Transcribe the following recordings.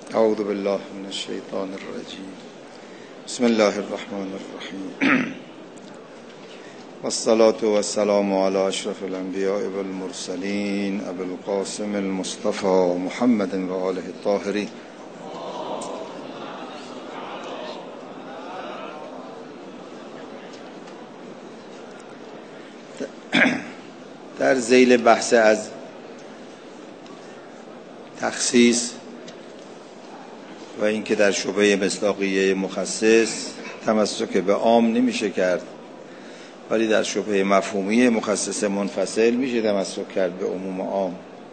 اعوذ بالله من الشیطان الرجیم. بسم الله الرحمن الرحیم. والصلاة والسلام على اشرف الانبیاء والمرسلین ابی القاسم المصطفى محمد و آله الطاهرین. در ذیل بحث از تخصیص و اینکه در شبهه مصداقیه مخصص تمسک به عام نمیشه کرد، ولی در شبهه مفهومی مخصص منفصل میشه تمسک کرد به عموم عام.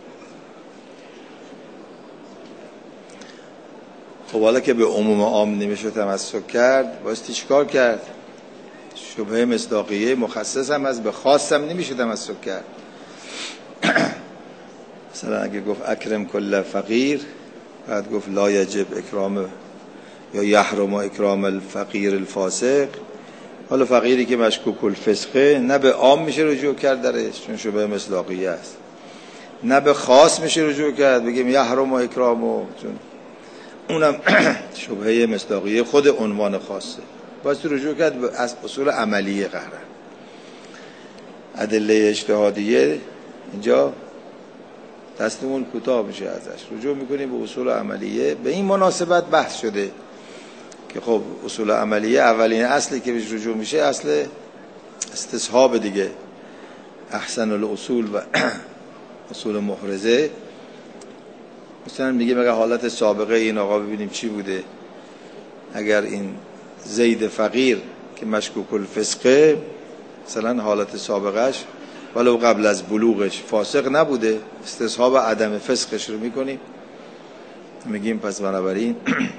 خب حالا که به عموم عام نمیشه تمسک کرد، بایستی چیکار کرد؟ شبهه مصداقیه مخصص هم از به خاص هم نمیشه تمسک کرد. مثلا اگه گفت اکرم کل فقیر، بعد گفت لا یجب اکرام یا یحرم اکرام الفقیر الفاسق. حالا فقیری که مشکوک الفسقه نه به عام میشه رجوع کرد درش چون شبه مصداقیه است، نه به خاص میشه رجوع کرد بگیم یحرم اکرامو چون اونم شبهه مصداقیه خود عنوان خاصه. باید رجوع کرد به اصول عملیه. قهرن ادله اجتهادیه اینجا دستمون کوتاه میشه، ازش رجوع میکنیم به اصول عملیه. به این مناسبت بحث شده که خب اصول عملیه اولین اصلی که بهش رجوع میشه اصل استصحاب دیگه، احسن الاصول و اصول محرزه. مثلا میگه اگر حالت سابقه این آقا ببینیم چی بوده، اگر این زید فقیر که مشکوک الفسقه مثلا حالت سابقش ولو قبل از بلوغش فاسق نبوده، استصحاب عدم فسقش رو میکنیم، میگیم پس بنابراین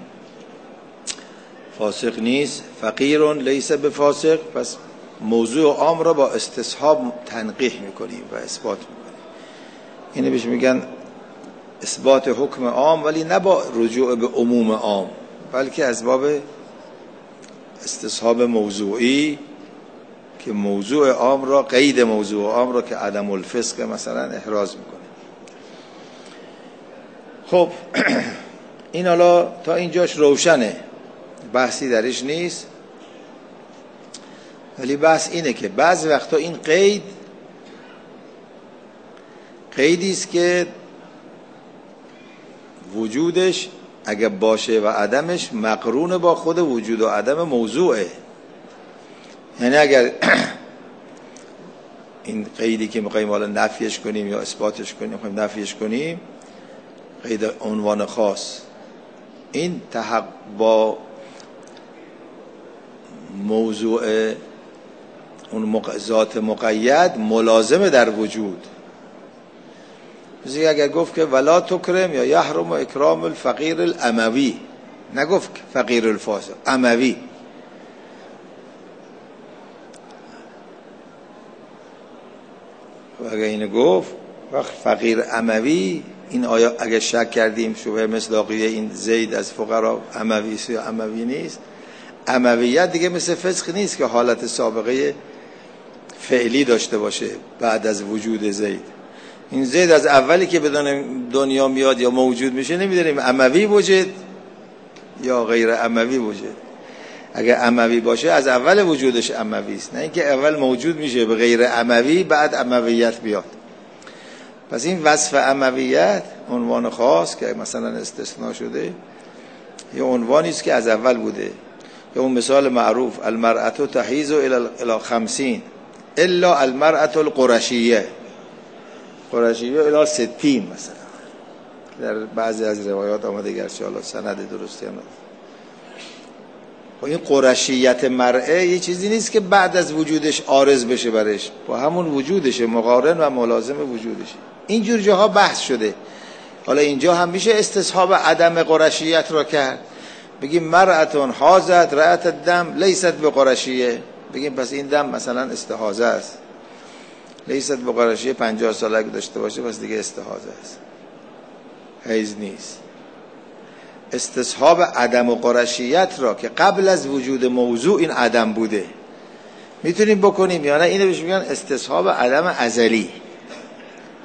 فاسق نیست. فقیرون لیس بفاسق، پس موضوع عام را با استصحاب تنقیح میکنیم و اثبات میکنیم. اینه بهش میگن اثبات حکم عام، ولی نه با رجوع به عموم عام، بلکه از باب استصحاب موضوعی که موضوع عام را، قید موضوع عام را که عدم الفسق مثلا احراز میکنه. خب این حالا تا اینجاش روشنه، بحثی درش نیست، ولی بحث اینه که بعضی وقتا این قیدی است که وجودش اگه باشه و عدمش مقرون با خود وجود و عدم موضوعه. یعنی اگر این قیدی که میخواییم حالا نفیش کنیم یا اثباتش کنیم، میخواییم نفیش کنیم، قید عنوان خاص، این با موضوع اون ذات مقید ملازمه در وجود. مثل اگر گفت که ولا تکرم یا یحرم اکرام الفقیر الاموی، نگفت فقیر الفاسق، اموی. و اگر اینو گفت وقت فقیر اموی، این آیا اگر شک کردیم شبه مصداقیه این زید از فقرا اموی است یا اموی نیست، امویت دیگه مثل فسق نیست که حالت سابقه فعلی داشته باشه بعد از وجود زید. این زید از اولی که به دنیا میاد یا موجود میشه نمیدونیم اموی وجود یا غیر اموی وجود. اگر اموی باشه از اول وجودش اموی است، نه اینکه اول موجود میشه به غیر اموی بعد امویت بیاد. پس این وصف امویت عنوان خاص که مثلا استثناء شده یا عنوانی است که از اول بوده. یا اون مثال معروف المرأة تحیز الی 50 الا المرأة القرشیه، قرشیه الی 60 مثلا در بعضی از روایات آمده، گرچه حالا سند درستی هم نداره. این قرشیت مرئه یه چیزی نیست که بعد از وجودش عارض بشه برش، با همون وجودشه، مقارن و ملازم وجودشه. اینجور جاها بحث شده. حالا اینجا هم میشه استصحاب عدم قرشیت را کرد، بگیم مرأتون حاضت رأت الدم لیست به قرشیه، بگیم پس این دم مثلا استحاضه است، لیست به قرشیه 50 ساله داشته باشه پس دیگه استحاضه است، حیض نیست. استصحاب عدم و قرشیت را که قبل از وجود موضوع این عدم بوده میتونیم بکنیم یا نه، اینو بهش میگن استصحاب عدم ازلی.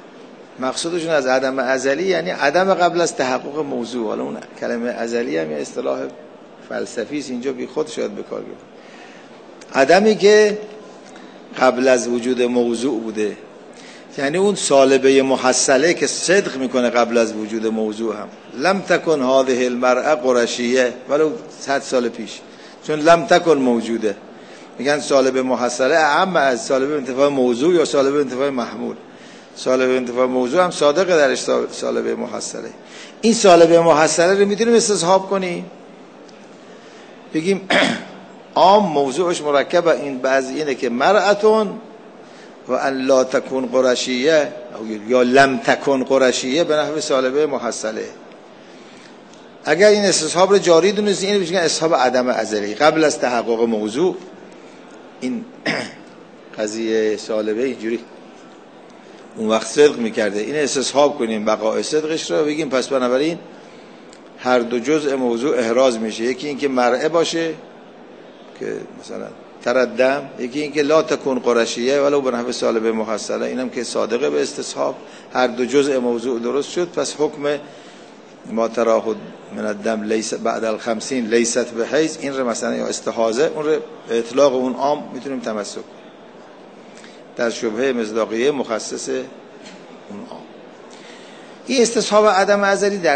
مقصودشون از عدم ازلی یعنی عدم قبل از تحقق موضوع. حالا اون کلمه ازلی هم یه اصطلاح فلسفی است، اینجا بی خود شاید به کار گرفت. عدمی که قبل از وجود موضوع بوده، یعنی اون سالبه محصله که صدق میکنه قبل از وجود موضوع هم. لم تکن هذه المرأة قرشیه ولو 100 سال پیش، چون لم تکن موجوده. میگن سالبه محصله اهم از سالبه انتفاع موضوع یا سالبه انتفاع محمول. سالبه انتفاع موضوع هم صادقه درش سالبه محصله. این سالبه محصله رو میتونیم استصحاب کنیم، بگیم عام موضوعش مرکب این بعضی اینه که مرأتون و ان لا تکون قرشیه یا لم تکن قرشیه به نحو سالبه محصله. اگر این استصحاب رو جاری دونستید این میشه استصحاب عدم ازلی قبل از تحقق موضوع. این قضیه سالبه اینجوری اون وقت صدق میکرده، این استصحاب کنیم بقای صدقش رو، بگیم پس بنابراین هر دو جزء موضوع احراز میشه. یکی این که مرعه باشه که مثلا تردم، یکی این که لا تکون قرشیه ولو به نحو سالبه محصله، اینم که صادقه به استصحاب. هر دو جزء موضوع درست شد، پس حکم ما تراه من الدم لیس بعد ال50 لیست بحیض این رو مثلا یا استحاضه، اون رو اطلاق اون عام میتونیم تمسک در شبهه مصداقیه مخصص اون عام. این استصحاب عدم ازلی در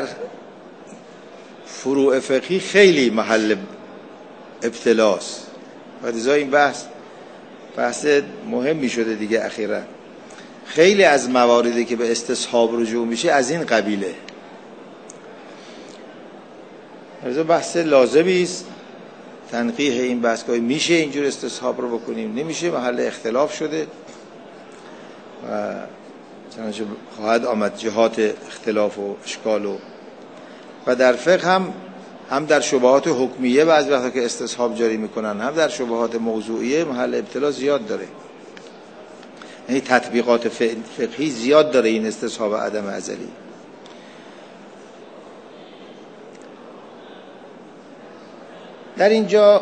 فروع فقهی خیلی محل ابتلاست و لذا این بحث مهمی شده دیگه اخیراً. خیلی از مواردی که به استصحاب رجوع میشه از این قبیله. لذا بحث لازمی است تنقیح این بحث که میشه اینجور استصحاب رو بکنیم نمیشه، محل اختلاف شده و چنانچه خواهد آمد جهات اختلاف و اشکال و در فقه هم در شبهات حکمیه بعضی وقتا که استصحاب جاری میکنن، هم در شبهات موضوعیه محل ابتلا زیاد داره. یعنی تطبیقات فقهی زیاد داره این استصحاب عدم ازلی. در اینجا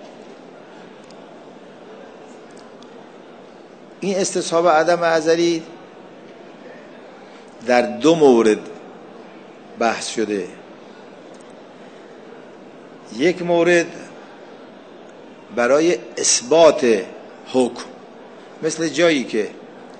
این استصحاب عدم ازلی در دو مورد بحث شده. یک مورد برای اثبات حکم، مثل جایی که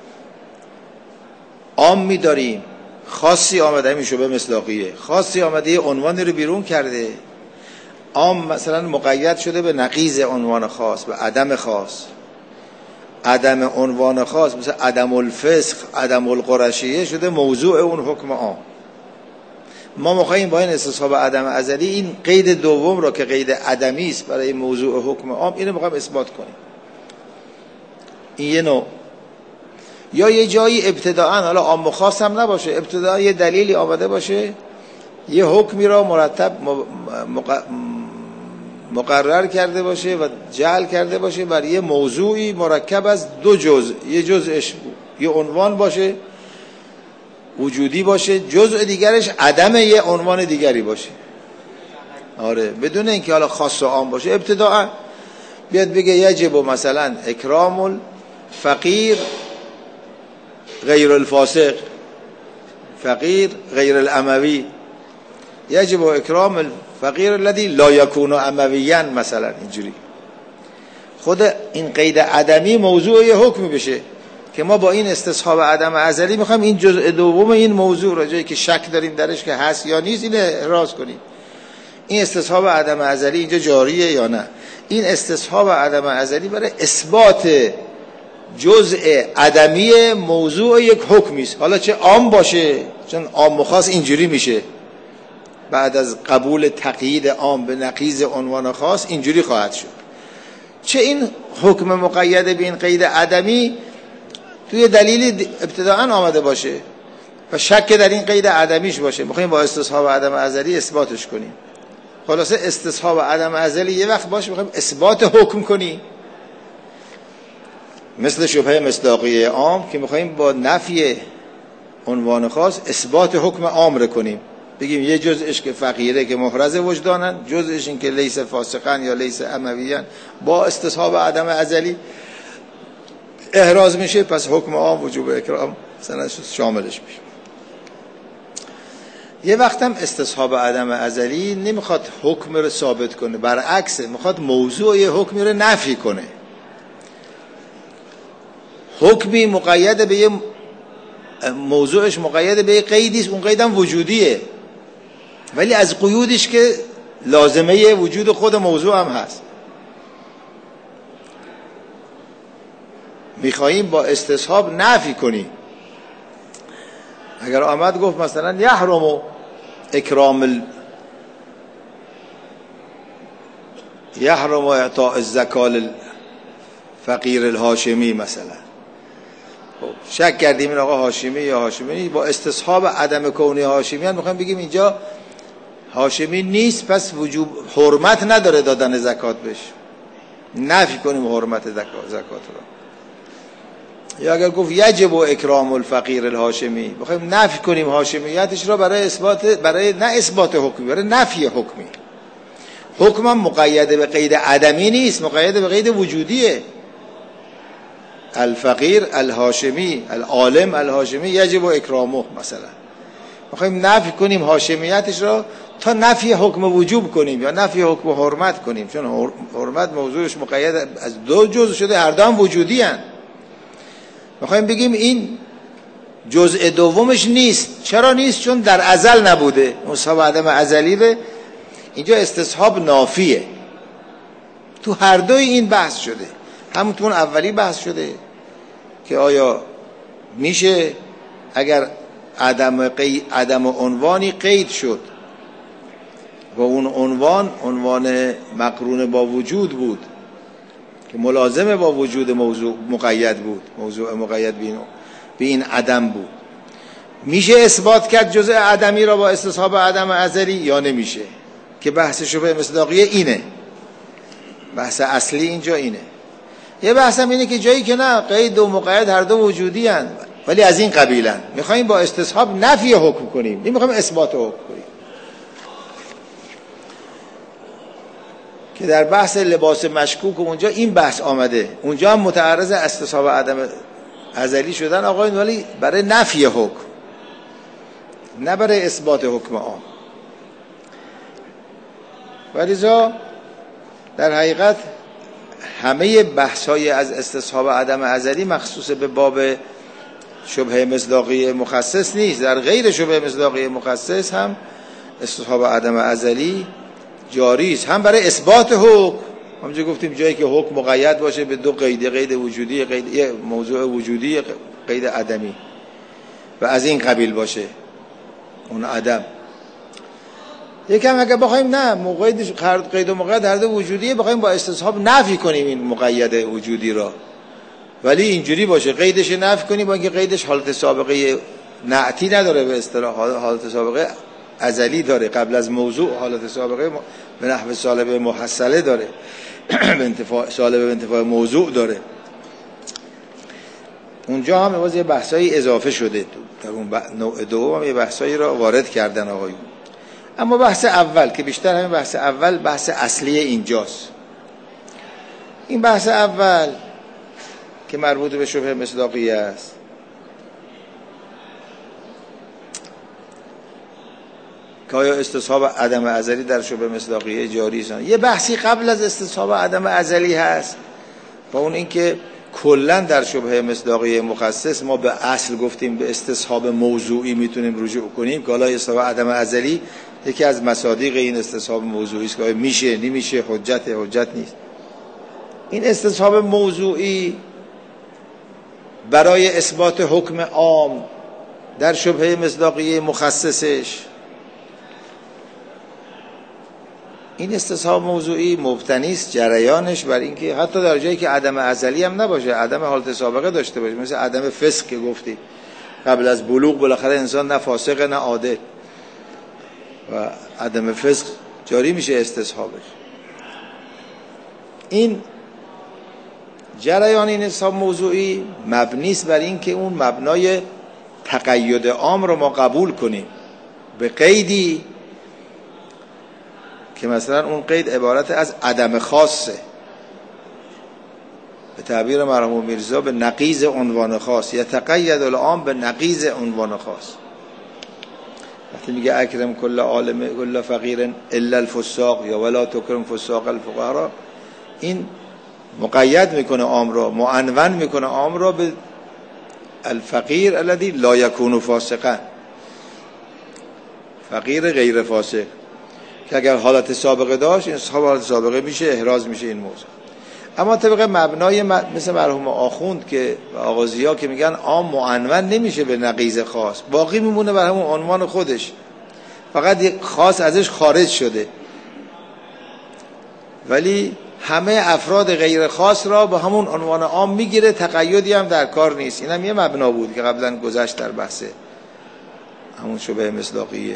عام می‌داریم خاصی آمده، همین شبه مصداقیه، خاصی آمده یه عنوانی رو بیرون کرده، عام مثلا مقید شده به نقیض عنوان خاص، به عدم خاص. عدم عنوان خاص مثل عدم الفسق، عدم القرشیه شده موضوع اون حکم عام. ما می‌خوایم با این استصحاب عدم ازلی این قید دوم رو که قید عدمی است برای موضوع حکم عام، اینو می‌خوایم اثبات کنیم. این یه نوع. یا یه جایی ابتداءً، حالا عام و خاص هم نباشه، ابتداءً یه دلیلی آمده باشه یه حکمی را مرتب مقرر کرده باشه و جعل کرده باشه بر یه موضوعی مرکب از دو جزء، یه جزءش یه عنوان باشه وجودی باشه، جزء دیگرش عدم یه عنوان دیگری باشه. آره، بدون اینکه حالا خاص و عام باشه. ابتداء بیاد بگه یجب مثلا اکرام الفقیر غیر الفاسق، فقیر غیر الاموی، یجب اکرام الفقیر الذی لا یکون امویا مثلا، اینجوری. خود این قید عدمی موضوع یه حکم بشه که ما با این استصحاب عدم ازلی میخوایم این جزء دوم این موضوع را جایی که شک داریم درش که هست یا نیست این احراز کنیم. این استصحاب عدم ازلی اینجا جاریه یا نه؟ این استصحاب عدم ازلی برای اثبات جزء عدمی موضوع یک حکمی است، حالا چه عام باشه، چون عام و خاص اینجوری میشه بعد از قبول تقیید عام به نقیض عنوان خاص اینجوری خواهد شد، چه این حکم مقید به این قید عدمی توی دلیل ابتداءً آمده باشه و شک در این قید عدمیش باشه، میخوایم با استصحاب عدم ازلی اثباتش کنیم. خلاصه استصحاب عدم ازلی یه وقت باشه میخوایم اثبات حکم کنیم، مثل شبهه مصداقیه عام که میخوایم با نفی عنوان خاص اثبات حکم عام رو کنیم، بگیم یه جزءش که فقیره که محرز وجدانن، جزءش این که لیس فاسقن یا لیس امویان، با استصحاب عدم ازلی احراز میشه، پس حکم عام وجوب اکرام مثلا شاملش میشه. یه وقتم استصحاب عدم ازلی نمیخواد حکم رو ثابت کنه، برعکسه میخواد موضوع یه حکمی رو نفی کنه. حکمی مقید به یه موضوعش مقید به یه قیدی است، اون قیدم وجودیه، ولی از قیودش که لازمه وجود خود موضوع هم هست. میخواییم با استصحاب نفی کنیم. اگر آمد گفت مثلا یحرم اعطاء الزکات الفقیر الهاشمی مثلا، شک کردیم این آقا هاشمی یا هاشمی، با استصحاب عدم کونی هاشمیان میخوایم بگیم اینجا هاشمی نیست، پس وجوب حرمت نداره دادن زکات بهش، نفی کنیم حرمت زکات رو. یا اگر گفت یجب اکرام الفقیر الهاشمی، میخوایم نفی کنیم هاشمیتش را برای اثبات، برای نه اثبات حکمی، برای نفی حکمی. حکم هم مقید به قید عدمی نیست، مقید به قید وجودیه. الفقیر الهاشمی، العالم الهاشمی یجب اکرامه مثلا، میخوایم نفی کنیم هاشمیتش را تا نفی حکم وجوب کنیم یا نفی حکم حرمت کنیم، چون حرمت موضوعش مقید از دو جزء شده، هر دو هم وجودی هن. میخوایم بگیم این جزء دومش نیست. چرا نیست؟ چون در ازل نبوده. استصحاب عدم ازلی به اینجا استصحاب نافیه. تو هر دوی این بحث شده، همون اولی بحث شده که آیا میشه اگر عدم عنوانی قید شد و اون عنوان مقرون با وجود بود که ملازمه با وجود موضوع مقید بود، موضوع مقید به این عدم بود، میشه اثبات کرد جزء عدمی را با استصحاب عدم ازلی یا نمیشه؟ که بحث شبه مصداقیه اینه، بحث اصلی اینجا اینه. یه بحث هم اینه که جایی که نه قید و مقید هر دو وجودی هن ولی از این قبیلن، میخواییم با استصحاب نفی حکم کنیم، نمیخوایم اثبات حکم کنیم. که در بحث لباس مشکوک اونجا این بحث آمده، اونجا هم متعرض استصحاب عدم ازلی شدن آقایون، ولی برای نفی حکم نه برای اثبات حکم عام. ولذا در حقیقت همه بحث‌های از استصحاب عدم ازلی مخصوص به باب شبهه مصداقی مخصص نیست، در غیر شبهه مصداقی مخصص هم استصحاب عدم ازلی جاری است، هم برای اثبات حکم. همونجا گفتیم جایی که حکم مقید باشه به دو قید وجودی، قید موضوع وجودی، قید عدمی، و از این قبیل باشه اون عدم. یکم اگه بخوایم نه قید و مقید هر دو وجودیه، بخوایم با استصحاب نفی کنیم این مقید وجودی را، ولی اینجوری باشه قیدش نفی کنیم با اینکه قیدش حالت سابقه نعتی نداره، به اصطلاح حالت سابقه ازلی داره، قبل از موضوع حالت سابقه به نحو سالبه محصله داره، سالبه به انتفاع موضوع داره. اونجا هم باز یه بحثایی اضافه شده، در اون نوع دوم یه بحثایی را وارد کردن آقایون. اما بحث اول که بیشتر همین بحث اول بحث اصلی اینجاست. این بحث اول که مربوط به شبهه مصداقیه است، که آیا استصحاب عدم ازلی در شبهه مصداقیه جاری است؟ یه بحثی قبل از استصحاب عدم ازلی هست و اون این که کلا در شبهه مصداقیه مخصص ما به اصل گفتیم به استصحاب موضوعی میتونیم رجوع کنیم، که حالا استصحاب عدم ازلی یکی از مصادیق این استصحاب موضوعی است که میشه نمیشه، حجت نیست. این استصحاب موضوعی برای اثبات حکم عام در شبهه مصداقیه مخصصش، این استصحاب موضوعی مبتنی است جریانش بر اینکه حتی در جایی که عدم ازلی هم نباشه، عدم حالت سابقه داشته باشه، مثل عدم فسق که گفتی قبل از بلوغ بالاخره انسان نه فاسق نه عادل و عدم فسق جاری میشه استصحابش. این جریان این استصحاب موضوعی مبنی است بر اینکه اون مبنای تقید عام رو ما قبول کنیم به قیدی که مثلا اون قید عبارت از عدم خاصه، به تعبیر مرحوم میرزا به نقیض عنوان خاص، یتقید العام به نقیض عنوان خاص. وقتی میگه اکرم کل عالم کل فقیر الا الفساق یا ولا تکرم فساق الفقراء، این مقید میکنه عام را، معنون میکنه عام را به الفقیر الذی لا یکون فاسقا، فقیر غیر فاسق، که اگر حالت سابقه داشت این اصحاب حالت سابقه میشه، احراز میشه این موضوع. اما طبق مبنای مثل مرحوم آخوند که آغازی‌ها که میگن عام معنون نمیشه به نقیض خاص، باقی میمونه بر همون عنوان خودش، فقط یک خاص ازش خارج شده، ولی همه افراد غیر خاص را به همون عنوان عام میگیره، تقیدی هم در کار نیست. این هم یه مبنا بود که قبلا گذشت در بحث همون شبه مصداقیه.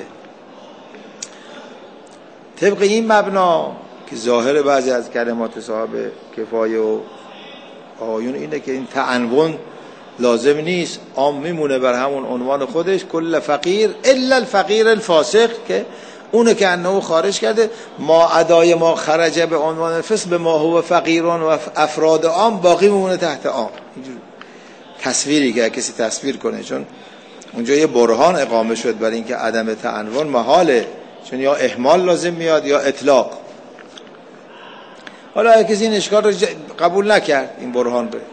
طبق این مبنا که ظاهر بعضی از کلمات صاحب کفایه و آیون اینه که این تعنون لازم نیست، عام میمونه بر همون عنوان خودش، کل فقیر الا الفقیر الفاسق، که اونه که انه خارج کرده، ما ادای ما خرجه به عنوان الفسق به ما هو فقیرون و افراد عام باقی میمونه تحت عام. اینجور تصویری که کسی تصویر کنه، چون اونجا یه برهان اقامه شد برای اینکه عدم تعنون محاله، چون یا اهمال لازم میاد یا اطلاق. حالا کسی این اشکال رو قبول نکرد، این برهان به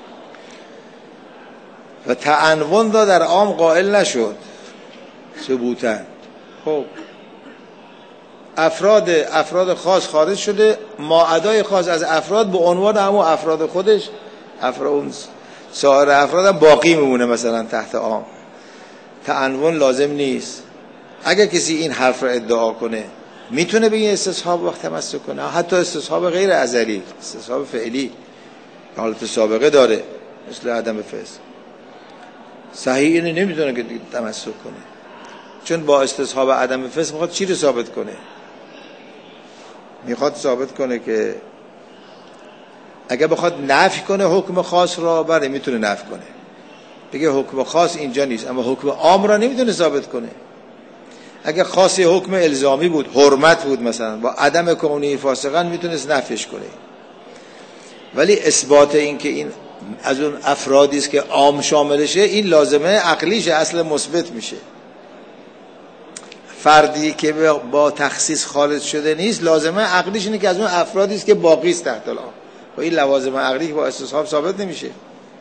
و تعنون را در عام قائل نشد ثبوتا، خب افراد خاص خارج شده، ما ادای خاص از افراد به عنوان همون افراد خودش، افراد سایر افراد هم باقی میمونه مثلا تحت عام. تعنون لازم نیست. اگر کسی این حرف را ادعا کنه میتونه به این استصحاب وقت تمسک کنه، حتی استصحاب غیر ازلی، استصحاب فعلی حالت سابقه داره مثل عدم فسق، صحیح اینه نمیتونه که تمسک کنه، چون با استصحاب عدم فسق میخواد چی رو ثابت کنه؟ میخواد ثابت کنه که اگر بخواد نفی کنه حکم خاص را، بله میتونه نفی کنه، بگه حکم خاص اینجا نیست، اما حکم عام را نمیتونه ثابت کنه. اگر خاص حکم الزامی بود، حرمت بود مثلا، با عدم کونی فاسقا میتونست نفیش کنه، ولی اثبات این که این از اون افرادی است که عام شاملشه، این لازمه عقلیش اصل مثبت میشه. فردی که با تخصیص خالص شده نیست، لازمه عقلیش اینه که از اون افرادی است که باقی است تحت العام، و این لوازم عقلی که با استصحاب ثابت نمیشه.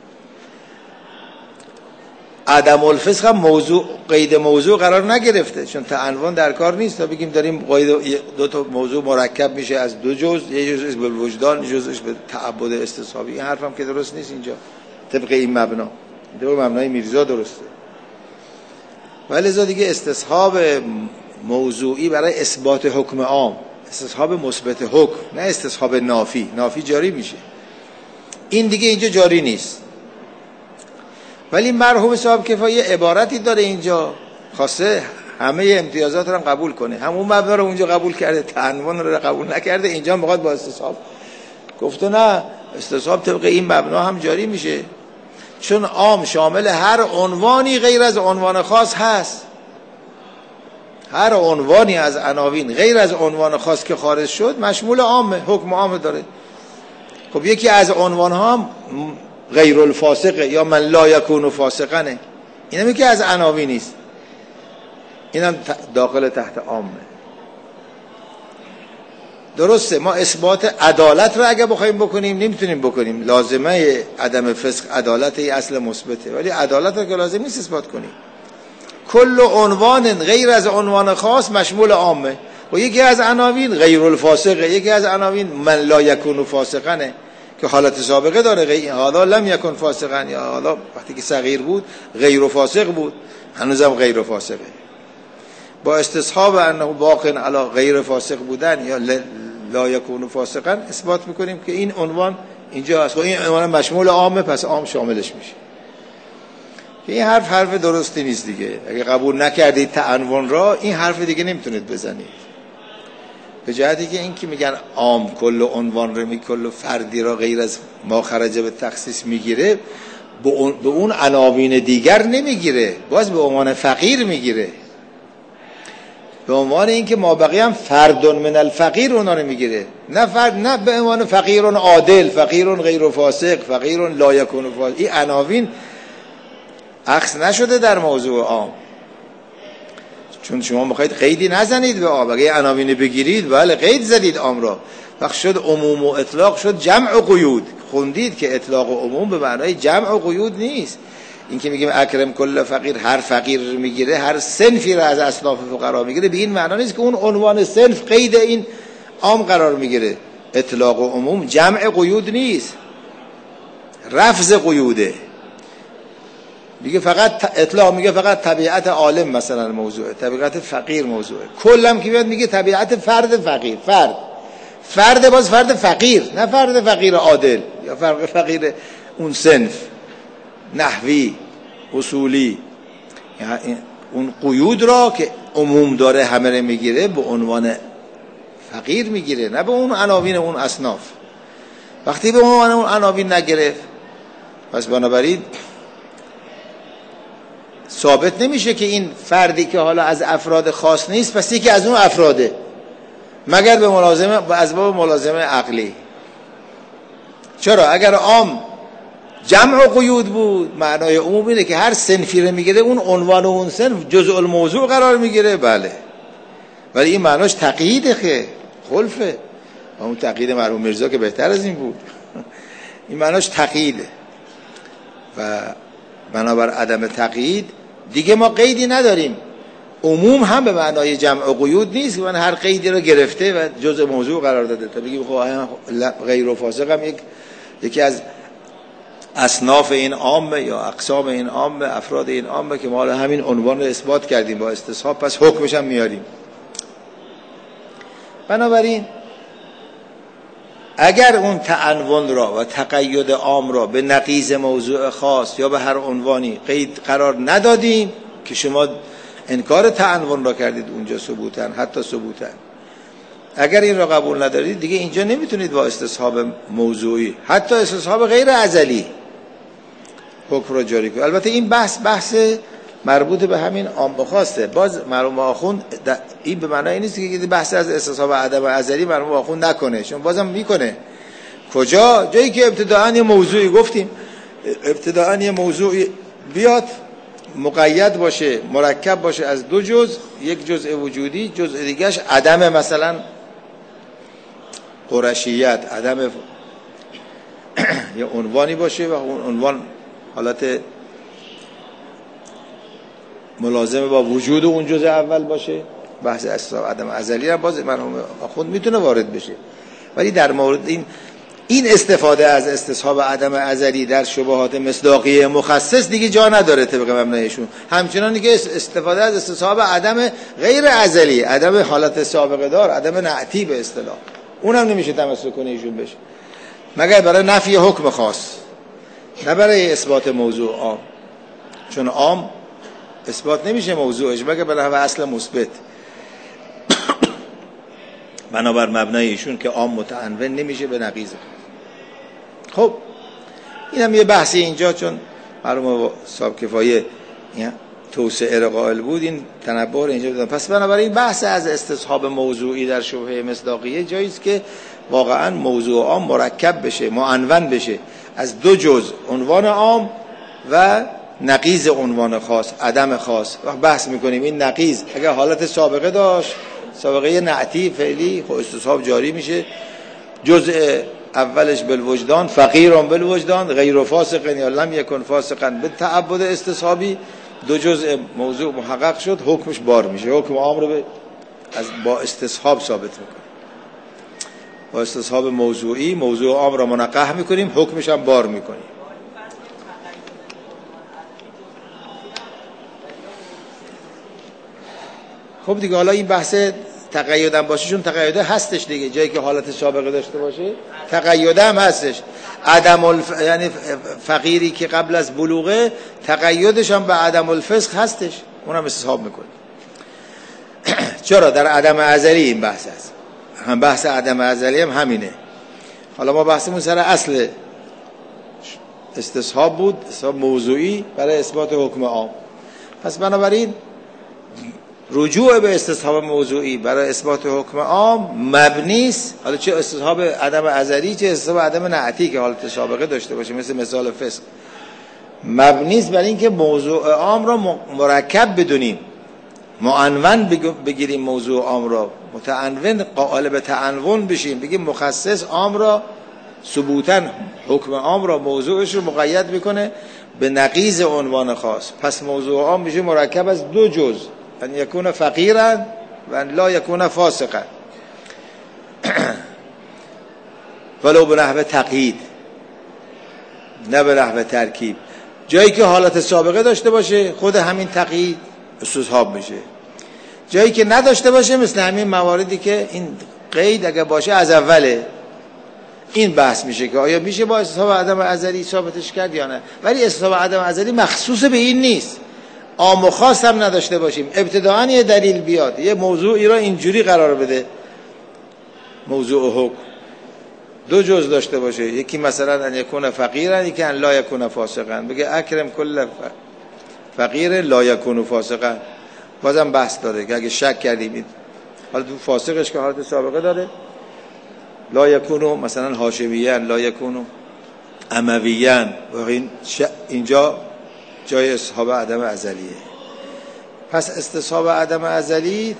عدم الفسق هم موضوع قید موضوع قرار نگرفته، چون تعنون در کار نیست تا بگیم داریم قید دو تا موضوع مرکب میشه از دو جزء، یه جزءش به وجدان، یه جزءش به تعبد استصحابی. این حرفم که درست نیست اینجا طبق این مبنا، طبق مبنای میرزا درسته. ولی لذا دیگه استصحاب موضوعی برای اثبات حکم عام، استصحاب مثبت حکم، نه استصحاب نافی. نافی جاری میشه، این دیگه اینجا جاری نیست. ولی مرحوم صاحب کفایه عبارتی داره اینجا، خواسته همه امتیازات رو هم قبول کنه، همون مبنا رو اونجا قبول کرده، تعنون رو قبول نکرده، اینجا میخواد با استصحاب. گفته نه، استصحاب طبق این مبنا هم جاری میشه، چون عام شامل هر عنوانی غیر از عنوان خاص هست. هر عنوانی از عناوین غیر از عنوان خاص که خارج شد مشمول عامه، حکم عام داره. خب یکی از عنوان ها هم غیر الفاسقه یا من لا یکون فاسقنه، این هم یکی از عناوین نیست، این هم داخل تحت عامه. درسته ما اثبات عدالت رو اگه بخوایم بکنیم نمیتونیم بکنیم، لازمه عدم فسق عدالت ای اصل مثبته، ولی عدالت رو که لازم نیست اثبات کنیم. کل عنوان غیر از عنوان خاص مشمول عامه، و یکی از عناوین غیر الفاسقه، یکی از عناوین من لا یکون فاسقنه که حالت سابقه داره، حالا لم یکن فاسقا، یا حالا وقتی که صغیر بود غیر فاسق بود، هنوزم غیر فاسقه. با استصحاب انه باقی علی غیر فاسق بودن یا لا یکون فاسقا اثبات میکنیم که این عنوان اینجا هست و این عنوان مشمول عامه، پس عام شاملش میشه. این حرف درستی نیست دیگه. اگه قبول نکردید تعنون را، این حرف دیگه نمیتونید بزنید. به جهتی که این که میگن عام کل عنوان رو کل فردی را غیر از ما خرجه به تخصیص میگیره، به اون عناوین دیگر نمیگیره، باز به عنوان فقیر میگیره. به عنوان اینکه مابقی هم فرد من الفقیر اونا رو میگیره، نه فرد، نه به عنوان فقیر عادل، فقیر غیر فاسق، فقیر لا یکون فاسق. این عناوین اخذ نشده در موضوع عام، چون شما میخواید قیدی نزنید به عام. اگه عناوین بگیرید بله قید زدید عام را، وقت شد عموم و اطلاق شد جمع و قیود. خوندید که اطلاق و عموم به معنای جمع و قیود نیست. این که میگیم اکرم کل فقیر، هر فقیر میگیره، هر صنفی را از اصناف فقرا میگیره، به این معنا نیست که اون عنوان صنف قید این عام قرار میگیره. اطلاق و عموم جمع قیود نیست، رفض قیوده. میگه فقط اطلاق میگه فقط طبیعت عالم مثلا موضوعه، طبیعت فقیر موضوعه. کلم که میاد میگه طبیعت فرد فقیر، فرد باز فرد فقیر، نه فرد فقیر عادل یا فرد فقیر اون صنف نحوی اصولی. یعنی اون قیود را که عموم داره همه رو میگیره به عنوان فقیر میگیره، نه به اون عناوین اون اصناف. وقتی به عنوان اون عناوین نگرفت، پس بنابراین ثابت نمیشه که این فردی که حالا از افراد خاص نیست پس یکی از اون افراده، مگر به ملازمه، از باب ملازمه عقلی. چرا؟ اگر عام جمع و قیود بود، معنای عموم اینه که هر صنفی رو میگیره اون عنوان و اون صنف جزء الموضوع قرار میگیره، بله. ولی این معناش تقییده، که خلفه. و اون تقیید مرحوم میرزا که بهتر از این بود. این معناش تقییده و بنابر عدم تقیید دیگه ما قیدی نداریم. عموم هم به معنای جمع و قیود نیست که من هر قیدی رو گرفته و جزء موضوع قرار داده تا بگیم خب غیر فاسق هم یکی از اصناف این عامه یا اقسام این عامه، افراد این عامه که ما همین عنوان رو اثبات کردیم با استصحاب، پس حکمش هم میاریم. بنابراین اگر اون تعنون را و تقید عام را به نقیض موضوع خاص یا به هر عنوانی قید قرار ندادیم که شما انکار تعنون را کردید اونجا ثبوتن، حتی ثبوتن، اگر این را قبول ندارید دیگه اینجا نمیتونید با استصحاب موضوعی، حتی استصحاب غیر ازلی حکم را جاری کنید. البته این بحث مربوط به همین عام و خاصه. باز مرحوم آخوند این به معنی نیست که بحث از استصحاب عدم ازلی مرحوم آخوند نکنه، چون بازم میکنه. کجا؟ جایی که ابتداءً یه موضوعی گفتیم، ابتداءً یه موضوعی بیاد مقید باشه، مرکب باشه از دو جزء، یک جزء وجودی، جزء دیگهش عدم، مثلا قرشیت، عدم یه عنوانی باشه و اون عنوان حالت ملازمه با وجود اون جزء اول باشه. بحث استصحاب عدم ازلی هم باز مرحوم آخوند میتونه وارد بشه، ولی در مورد این استفاده از استصحاب عدم ازلی در شبهات مصداقیه مخصص دیگه جا نداره طبق مبنایشون. همچنان دیگه استفاده از استصحاب عدم غیر ازلی، عدم حالت سابقه دار، عدم نعتی به اصطلاح، اونم نمیشه تمسک کنه ایشون بشه، مگر برای نفی حکم خاص، نه برای اثبات موضوع عام. چون عام اثبات نمیشه موضوعش مگر برای اصل مثبت. بنابر مبنای ایشون که عام متعنون نمیشه به نقیض. خب اینم یه بحثی اینجا، چون معلومه صاحب کفایه توسعه را قائل بود، این تنبه اینجا بدن. پس بنابراین بحث از استصحاب موضوعی در شبهه مصداقیه جاییست که واقعا موضوع عام مرکب بشه، معنون بشه از دو جزء، عنوان عام و نقیض عنوان خاص، عدم خاص. وقت بحث میکنیم این نقیض اگر حالت سابقه داشت، سابقه نعتی فعلی، خب استصحاب جاری میشه. جزء اولش بالوجدان، فقیرون بالوجدان، غیر فاسق یا لم یکن فاسقا به تعبد استصحابی، دو جزء موضوع محقق شد، حکمش بار میشه. حکم عام رو با استصحاب ثابت میکنه، با استصحاب موضوعی موضوع عام را منقح میکنیم، حکمش هم بار میکنیم. خب دیگه حالا این بحث تقییدم باشه، چون تقییده هستش دیگه، جایی که حالت سابقه داشته باشه تقییده هم هستش. یعنی فقیری که قبل از بلوغه تقییدش هم به عدم الفسق هستش، اونم استصحاب میکنه. چرا؟ در عدم ازلی این بحث هست، هم بحث عدم ازلی هم همینه. حالا ما بحثمون سر اصل استصحاب بود، استصحاب موضوعی برای اثبات حکم عام. پس بنابراین رجوع به استصحاب موضوعی برای اثبات حکم عام مبنی است، حالا چه استصحاب عدم ازلی چه استصحاب عدم نعتی که حالت سابقه داشته باشه، مثال فسق، مبنی است بر اینکه موضوع عام را مرکب بدونیم، معنون بگیریم موضوع عام را، متعنون قائل به تعنون بشیم، بگیم مخصص عام را ثبوتاً حکم عام را موضوعش رو مقید میکنه به نقیض عنوان خاص. پس موضوع عام میشه مرکب از دو جز، ان یکون فقیرا و ان لا یکون فاسقا، ولو به نحو تقیید نه به نحو ترکیب. جایی که حالت سابقه داشته باشه خود همین تقیید استصحاب میشه، جایی که نداشته باشه مثل همین مواردی که این قید اگه باشه از اوله، این بحث میشه که آیا میشه با استصحاب عدم ازلی ثابتش کرد یا نه. ولی استصحاب عدم ازلی مخصوص به این نیست، عام و خاص هم نداشته باشیم، ابتداءً یه دلیل بیاد یه موضوعی را اینجوری قرار بده، موضوع حکم دو جز داشته باشه، یکی مثلا ان یکون فقیرا، یکی ان لا یکون فاسقا، بگه اکرم کل فقیر لا یکون فاسقا، بازم بحث داره که اگه شک کردیم حالا تو فاسقش که حالت سابقه داره، لا یکونو مثلا هاشمیان، لا یکونو امویان، اینجا جای استصحاب عدم ازلیه. پس استصحاب عدم ازلی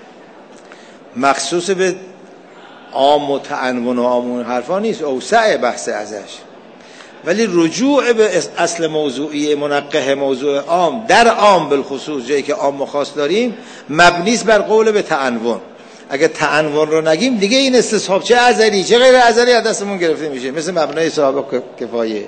مخصوص به عام و تعنون و عامون حرفا نیست، اوسع بحث ازش، ولی رجوع به اصل موضوعی منقح موضوع عام در عام بالخصوص جایی که عام و خاص داریم مبنی است بر قول به تعنون. اگه تعنون رو نگیم دیگه این استصحاب چه ازلی چه غیر ازلی از دستمون گرفته میشه، مثل مبنای صحابه کفایه.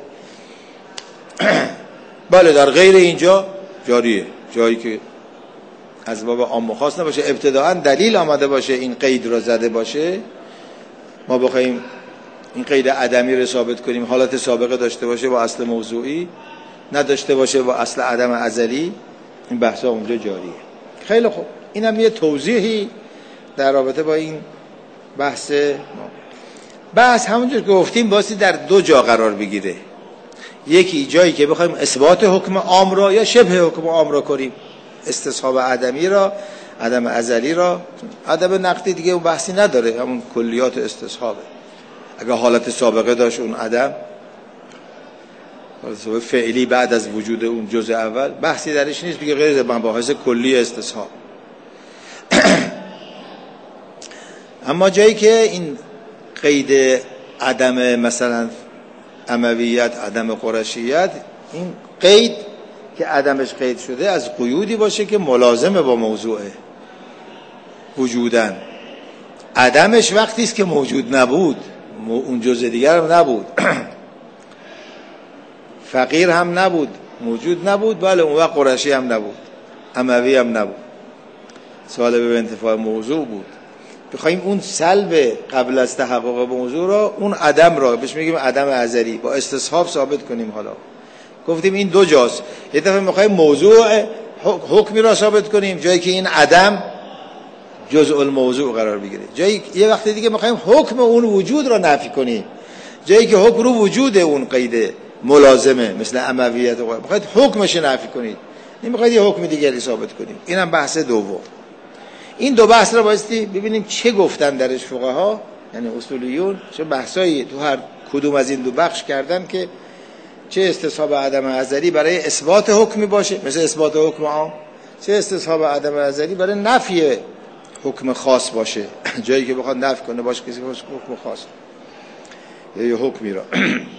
بله در غیر اینجا جاریه، جایی که از باب عام و خاص نباشه، ابتداءً دلیل آمده باشه این قید رو زده باشه، ما بخوایم این قید عدمی رو ثابت کنیم، حالت سابقه داشته باشه با اصل موضوعی، نداشته باشه با اصل عدم ازلی، این بحثا اونجا جاریه. خیلی خوب، اینم یه توضیحی در رابطه با این بحث همونجور که گفتیم باستی در دو جا قرار بگیره، یکی جایی که بخوایم اثبات حکم عام را یا شبه حکم عام را کنیم، استصحاب عدمی را، عدم ازلی را، عدم نقدی دیگه اون بحثی نداره، همون کلیات استصحابه. اگه حالت سابقه داشت اون عدم، حالت سابقه فعلی بعد از وجود اون جزء اول، بحثی درش نیست، دیگه غیر مباحث کلی استصحاب. اما جایی که این قید عدم مثلا امویت، عدم قرشیت، این قید که عدمش قید شده از قیودی باشه که ملازمه با موضوعه وجودن، عدمش وقتی است که موجود نبود، اون جزء دیگر هم نبود، فقیر هم نبود، موجود نبود، بله اون وقت قرشی هم نبود، اموی هم نبود، سالب به انتفاع موضوع بود. بخوایم اون سلب قبل از تحقق موضوع را، اون عدم را بهش میگیم عدم ازلی، با استصحاب ثابت کنیم. حالا گفتیم این دو جاست، یه دفعه میخوایم موضوع حکمی را ثابت کنیم جایی که این عدم جزء الموضوع قرار بگیره، جایی یه وقت دیگه میخوایم حکم اون وجود را نفی کنیم، جایی که حکم رو وجود اون قید ملازمه مثل امویت و غیره، میخواید حکمش نفی کنید، این میخواید یه حکم دیگری ثابت کنیم. اینم بحث دوم. این دو بحث را بایستی ببینیم چه گفتن درش فقها، یعنی اصولیون چه بحثایی تو هر کدوم از این دو بخش کردن که چه استصحاب عدم ازلی برای اثبات حکمی باشه مثل اثبات حکم عام، چه استصحاب عدم ازلی برای نفی حکم خاص باشه، جایی که بخواد نفی کنه باشه کسی حکم خاص یا حکمی را.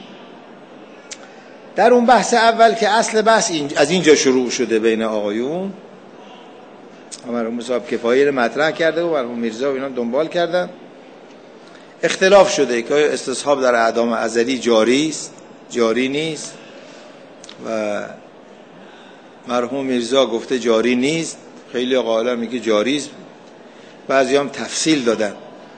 در اون بحث اول که اصل بحث از اینجا شروع شده بین آقایون، مرحوم صاحب کفایه رو مطرح کرده و مرحوم میرزا و اینا دنبال کردن، اختلاف شده که آیا استصحاب در اعدام ازلی جاری است جاری نیست، و مرحوم میرزا گفته جاری نیست، خیلی قائلا میگه جاری است، بعضی هم تفصیل دادن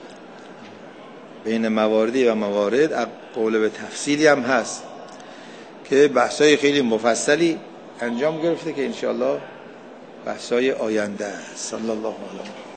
بین مواردی و موارد، قول به تفصیلی هم هست که بحثای خیلی مفصلی انجام گرفته که انشاءالله بحثای آینده است. صلی الله علیه